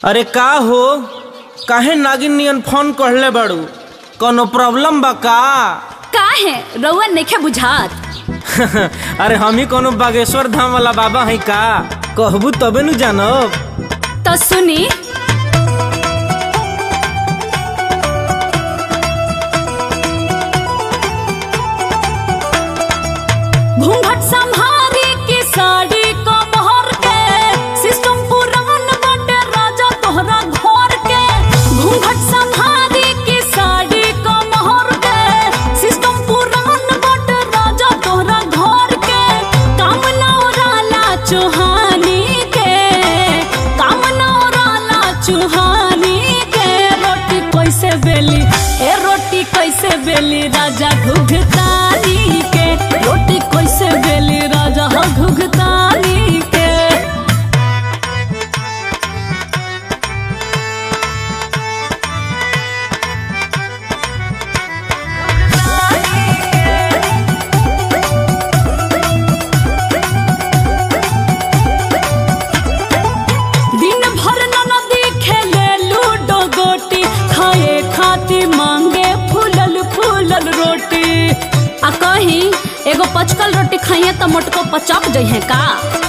अरे का हो, काहे नागिन नियन फोन कहले बाड़ू? कोनो प्रॉब्लम बा का? काहे रउआ नइखे बुझात? अरे हम ही कोनो बागेश्वर धाम वाला बाबा है का? कहबू तबे नु जानब। तो सुनी, घूंघट संभारी की साड़ी को मोहर के, सिस्टम पुरान बाटे राजा तोहरा घर के। घूंघट संभारी की साड़ी को मोहर के, सिस्टम पुरान बाटे राजा तोहरा घर के। काम नौराला चुहानी के, काम नौराला चुहानी के। रोटी कैसे बेली, ए रोटी कैसे बेली राजा घुघतानी के। रोटी कैसे बेली राजा घुघतानी के। दिन भर ननदी खेले लूडो गोटी, खाए खाती मांगे फूलल फूलल रोटी। आ कहीं एगो पचकल रोटी खाइए तो मोटको पचक जइहे का?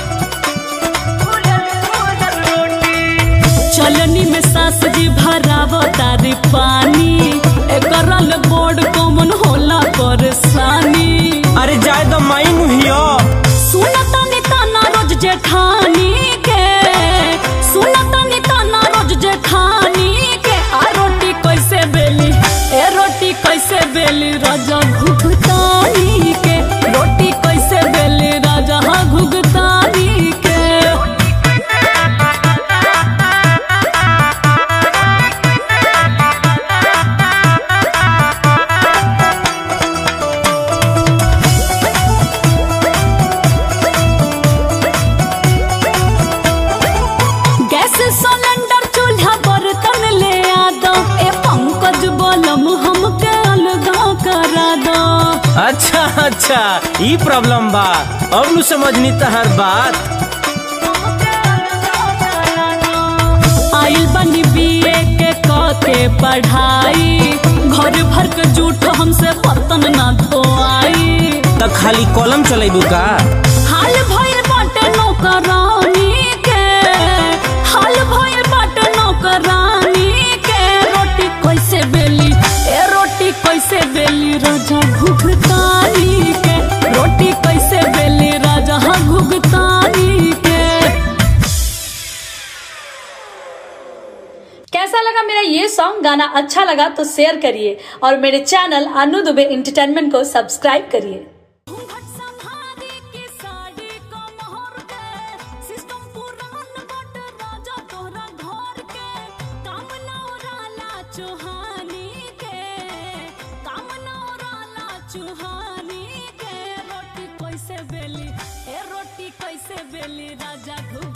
चलनी में सास जी भराव तारी पानी, एकरल बोर्ड कॉमन होला परेशानी। अरे जाए तो माई मुहियो। सुनता निताना रोज जेठानी के, सुनता निताना रोज जेठानी के। आ रोटी कैसे बेली, ए रोटी कैसे बेली राजा घुघतानी के। रोटी कैसे बेली राजा घुघतानी के। गैस सिलेंडर चूल्हा बर्तन ले आ दो, ए पंकज बोलम हमके अलगा करा दो। अच्छा अच्छा, ई प्रॉब्लम बा, अब नु समझनी तहर बात। आइल बनी बीए के पढ़ाई, घर भर के जूठ हमसे बर्तन ना धोआई। त खाली कलम चलेबू का? हाल भइल बाटे नौकरानी के, हाल भइल बाटे नौकरानी के। रोटी कैसे बेली, ए रोटी कैसे बेली राजा घुघतानी के। रोटी कैसे बेली राजा घुघतानी के। कैसा लगा मेरा ये सॉन्ग? गाना अच्छा लगा तो शेयर करिए और मेरे चैनल अनु दुबे एंटरटेनमेंट को सब्सक्राइब करिए। चुहानी के रोटी कैसे बेली, ए रोटी कैसे बेली राजा घुघ